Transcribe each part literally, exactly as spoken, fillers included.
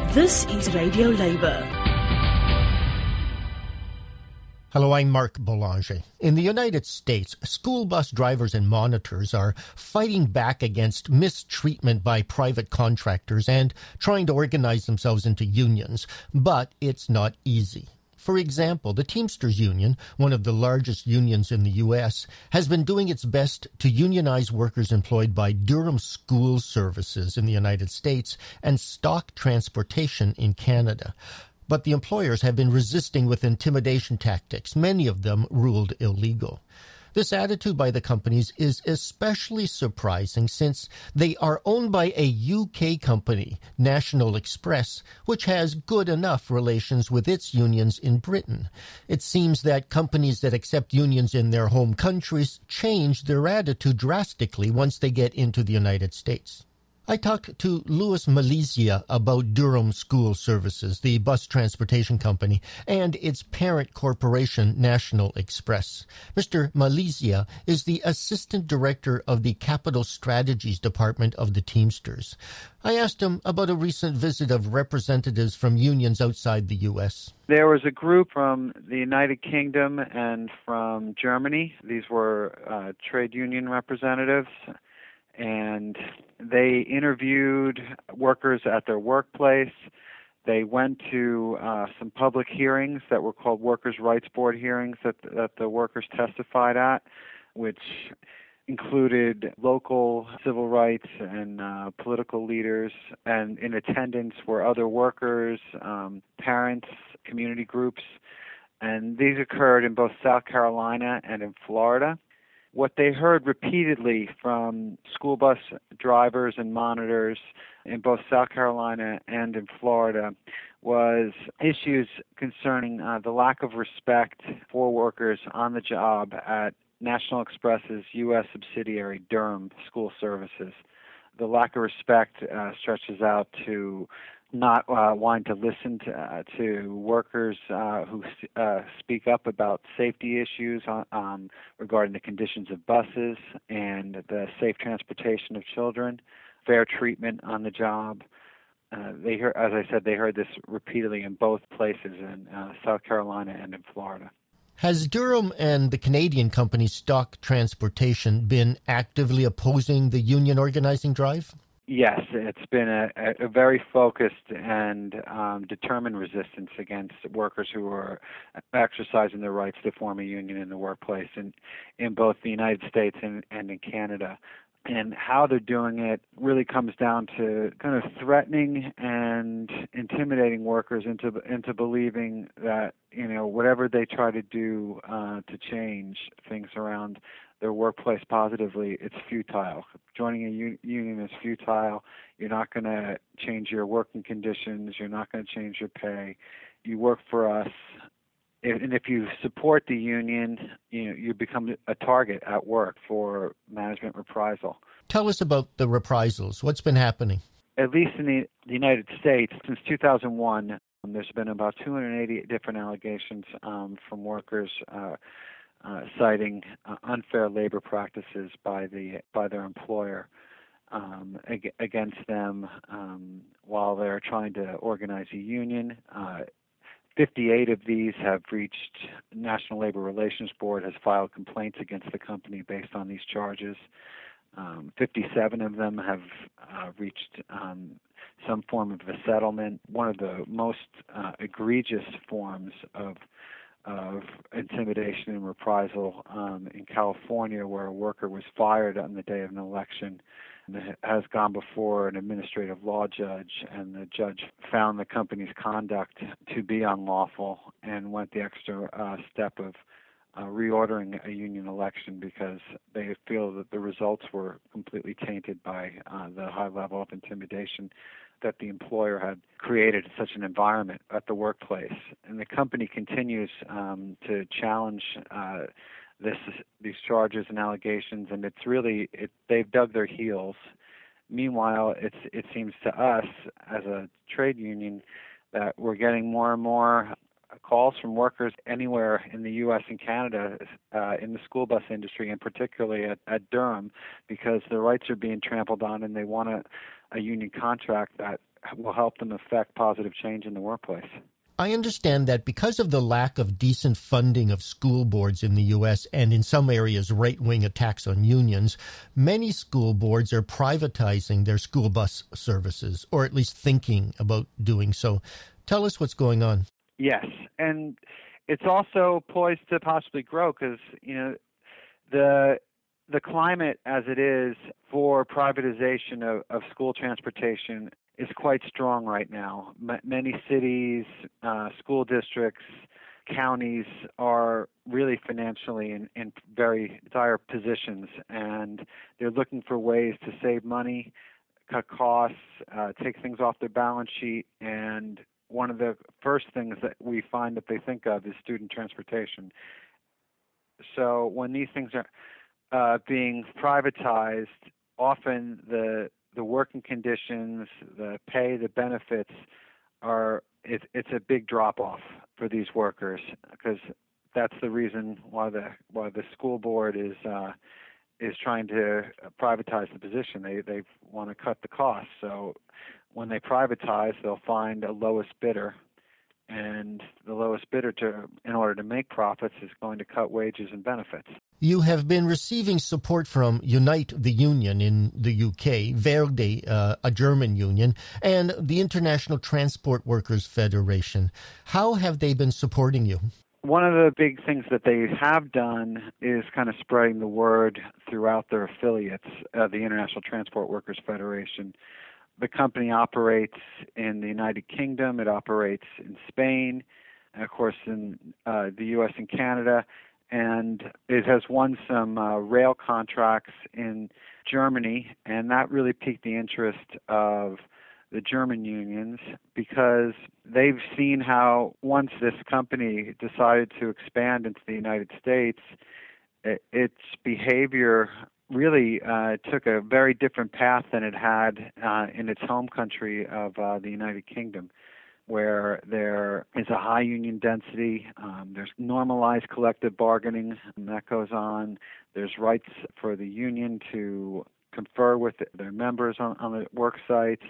This is Radio Labour. Hello, I'm Mark Boulanger. In the United States, school bus drivers and monitors are fighting back against mistreatment by private contractors and trying to organize themselves into unions, but it's not easy. For example, the Teamsters Union, one of the largest unions in the U S, has been doing its best to unionize workers employed by Durham School Services in the United States and Stock Transportation in Canada. But the employers have been resisting with intimidation tactics, many of them ruled illegal. This attitude by the companies is especially surprising since they are owned by a U K company, National Express, which has good enough relations with its unions in Britain. It seems that companies that accept unions in their home countries change their attitude drastically once they get into the United States. I talked to Louis Malizia about Durham School Services, the bus transportation company, and its parent corporation, National Express. Mister Malizia is the Assistant Director of the Capital Strategies Department of the Teamsters. I asked him about a recent visit of representatives from unions outside the U S. There was a group from the United Kingdom and from Germany. These were uh, trade union representatives. And they interviewed workers at their workplace. They went to uh, some public hearings that were called Workers' Rights Board hearings that, that the workers testified at, which included local civil rights and uh, political leaders. And in attendance were other workers, um, parents, community groups. And these occurred in both South Carolina and in Florida. What they heard repeatedly from school bus drivers and monitors in both South Carolina and in Florida was issues concerning uh, the lack of respect for workers on the job at National Express's U S subsidiary, Durham School Services. The lack of respect uh, stretches out to not uh, wanting to listen to, uh, to workers uh, who uh, speak up about safety issues on, um, regarding the conditions of buses and the safe transportation of children, fair treatment on the job. Uh, they heard, as I said, they heard this repeatedly in both places, in uh, South Carolina and in Florida. Has Durham and the Canadian company Stock Transportation been actively opposing the union organizing drive? Yes, it's been a, a very focused and um, determined resistance against workers who are exercising their rights to form a union in the workplace in, in both the United States and, and in Canada. And how they're doing it really comes down to kind of threatening and intimidating workers into into believing that, you know, whatever they try to do uh, to change things around their workplace positively, it's futile. Joining a u- union is futile. You're not going to change your working conditions. You're not going to change your pay. You work for us. And if you support the union, you know, you become a target at work for management reprisal. Tell us about the reprisals. What's been happening? At least in the, the United States, since two thousand one, um, there's been about two hundred eighty different allegations um, from workers uh, uh, citing uh, unfair labor practices by the by their employer um, ag- against them um, while they're trying to organize a union. Uh, fifty-eight of these have reached National Labor Relations Board, has filed complaints against the company based on these charges. Um, fifty-seven of them have uh, reached um, some form of a settlement. One of the most uh, egregious forms of of intimidation and reprisal um, in California, where a worker was fired on the day of an election, has gone before an administrative law judge, and the judge found the company's conduct to be unlawful and went the extra uh, step of uh, reordering a union election because they feel that the results were completely tainted by uh, the high level of intimidation that the employer had created such an environment at the workplace. And the company continues um, to challenge uh, this these charges and allegations, and it's really it, they've dug their heels. Meanwhile, it's it seems to us as a trade union that we're getting more and more calls from workers anywhere in the U S and Canada uh, in the school bus industry, and particularly at, at Durham, because their rights are being trampled on, and they want a, a union contract that will help them affect positive change in the workplace. I understand that because of the lack of decent funding of school boards in the U S and in some areas right-wing attacks on unions, many school boards are privatizing their school bus services, or at least thinking about doing so. Tell us what's going on. Yes, and it's also poised to possibly grow because, you know, the the climate as it is for privatization of, of school transportation is quite strong right now. M- many cities, uh, school districts, counties are really financially in, in very dire positions, and they're looking for ways to save money, cut costs, uh, take things off their balance sheet, and one of the first things that we find that they think of is student transportation. So when these things are uh, being privatized, often the the working conditions, the pay, the benefits are it, it's a big drop off for these workers, because that's the reason why the why the school board is uh, is trying to privatize the position. They they want to cut the costs. So when they privatize, they'll find a lowest bidder, and the lowest bidder, to in order to make profits, is going to cut wages and benefits. You have been receiving support from Unite, the union in the U K, Verdi, uh, a German union, and the International Transport Workers Federation. How have they been supporting you? One of the big things that they have done is kind of spreading the word throughout their affiliates, uh, the International Transport Workers Federation. The company operates in the United Kingdom, it operates in Spain, and of course in uh, the U S and Canada, and it has won some uh, rail contracts in Germany, and that really piqued the interest of the German unions, because they've seen how once this company decided to expand into the United States, it, its behavior really uh, took a very different path than it had uh, in its home country of uh, the United Kingdom, where there is a high union density, um, there's normalized collective bargaining that goes on, there's rights for the union to confer with their members on, on the work sites,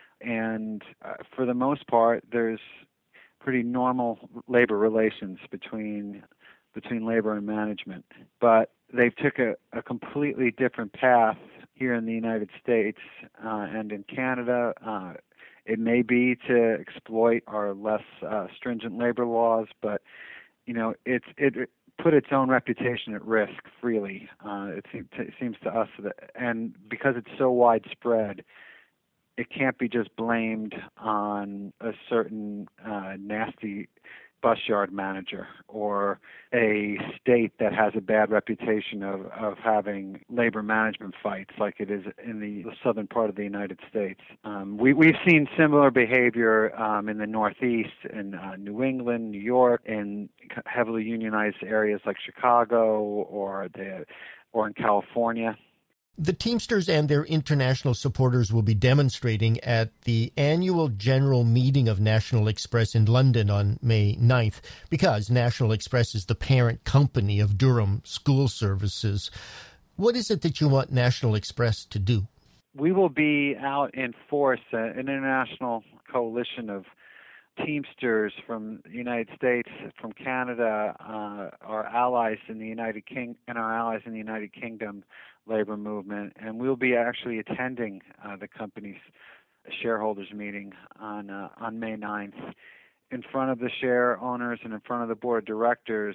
and uh, for the most part, there's pretty normal labor relations between between labor and management. But they've took a, a completely different path here in the United States uh, and in Canada. Uh, it may be to exploit our less uh, stringent labor laws, but you know, it's it put its own reputation at risk freely. Uh, it, seems to, it seems to us that, and because it's so widespread, it can't be just blamed on a certain uh, nasty bus yard manager or a state that has a bad reputation of, of having labor management fights like it is in the southern part of the United States. Um, we, we've seen similar behavior um, in the Northeast, in uh, New England, New York, in heavily unionized areas like Chicago or the or in California. The Teamsters and their international supporters will be demonstrating at the annual general meeting of National Express in London on May ninth, because National Express is the parent company of Durham School Services. What is it that you want National Express to do? We will be out in force, uh, an international coalition of Teamsters from the United States, from Canada, uh, our allies in the United King and our allies in the United Kingdom labor movement, and we'll be actually attending uh, the company's shareholders meeting on uh, on May ninth in front of the share owners and in front of the board of directors.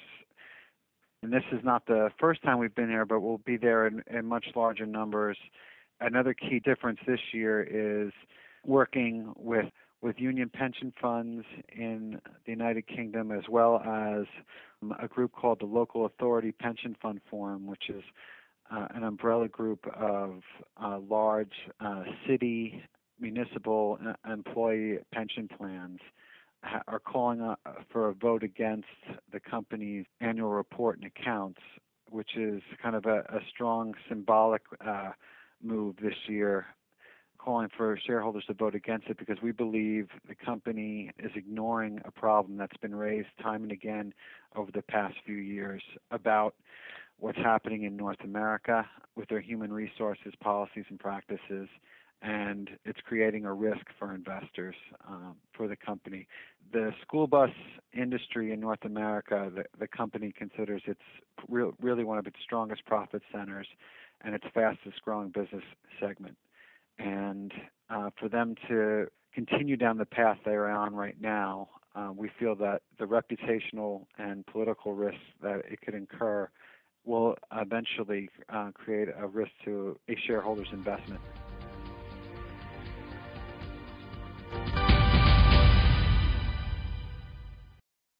And this is not the first time we've been here, but we'll be there in, in much larger numbers. Another key difference this year is working with with union pension funds in the United Kingdom, as well as um, a group called the Local Authority Pension Fund Forum, which is uh, an umbrella group of uh, large uh, city, municipal uh, employee pension plans, ha- are calling uh, for a vote against the company's annual report and accounts, which is kind of a, a strong symbolic uh, move this year, calling for shareholders to vote against it, because we believe the company is ignoring a problem that's been raised time and again over the past few years about what's happening in North America with their human resources policies and practices, and it's creating a risk for investors um, for the company. The school bus industry in North America, the, the company considers it's re- really one of its strongest profit centers and its fastest growing business segment. And uh, for them to continue down the path they're on right now, uh, we feel that the reputational and political risks that it could incur will eventually uh, create a risk to a shareholder's investment.